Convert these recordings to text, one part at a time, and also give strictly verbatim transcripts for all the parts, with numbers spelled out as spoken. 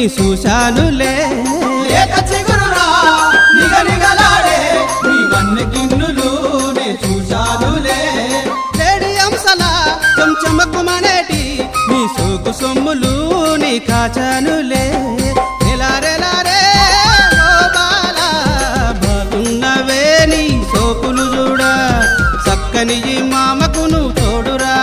చూశానులే లేత చిగురురా నిగనిగలాడే నీ వన్నె గిన్నులు నే చూశానులే లేడి అంశల చెంచమకుమనేటి నీ సోకు సొమ్ములు నీ కాచానులే రెలారెలారే ఓ బాలా బాగున్నవే నీ సోకులు చూడా చక్కని ఈ మామకు నువ్వు తోడురా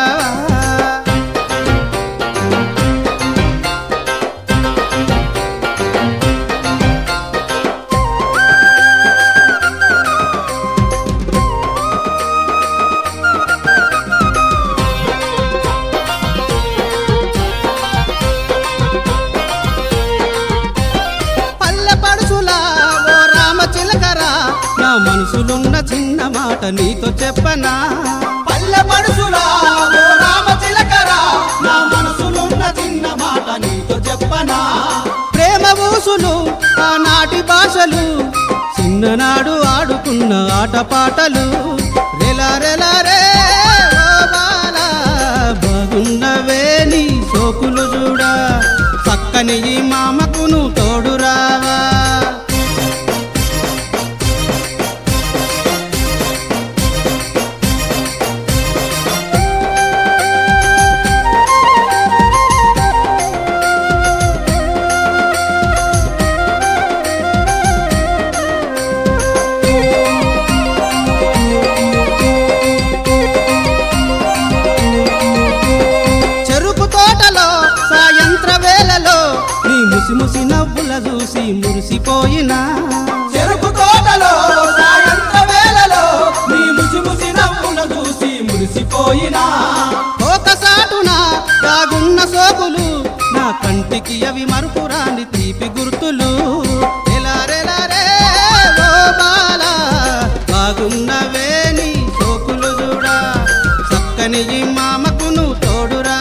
నా మనసులున్న చిన్న మాట నీతో చెప్పనా పల్లె పడుసులా ఓ రామ చిలకరా నా మనసులున్న చిన్న మాట నీతో చెప్పనా ప్రేమ ఊసులు ఆనాటి భాషలు చిన్ననాడు ఆడుకున్న ఆటపాటలు రెలా రెలా రే ఓ బాలా బాగున్నవే నీ సోకులు చూడా చక్కని ఈ మామకు నువ్వు తోడురావా ముసి ముసి నవ్వుల చూసి మురిసిపోయినా చెరుకు తోటలో సాయంత్ర వేళలో నీ ముసి ముసి నవ్వుల చూసి మురిసిపోయినా ఒకసాటున దాగున్న సోకులు నా కంటికి అవి మరుపురాని తీపి గుర్తులు ఎలారెలారే ఓ బాలా బాగున్నవే నీ సోకులు చూడా చక్కని ఈ మామకు నువ్వు తోడురావా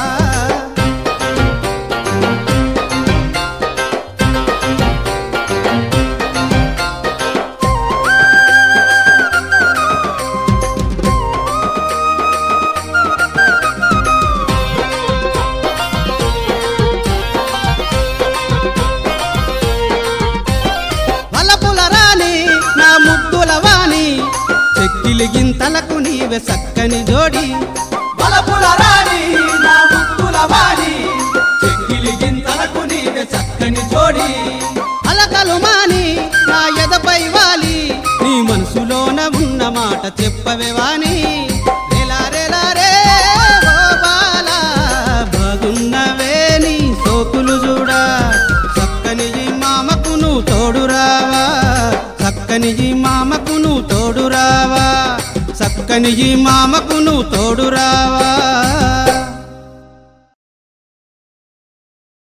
గింతలకు నీవే చక్కని జోడి బలపుల రాణి నా ముక్కుల వాణి చెక్కిలి గింతలకు నీవే చక్కని జోడి అలకలు మాని నా ఎదపై వాలి నీ మనసులోన ఉన్న మాట చెప్పవే వాణి రెలా రెలా రే ఓ బాలా బాగున్నవే నీ సోకులు చూడా చక్కని ఈ మామకు నువ్వు తోడురావా చక్కని ఈ మామకు నువ్వు తోడురావా చక్కని ఈ మామకు నువ్వు తోడురావా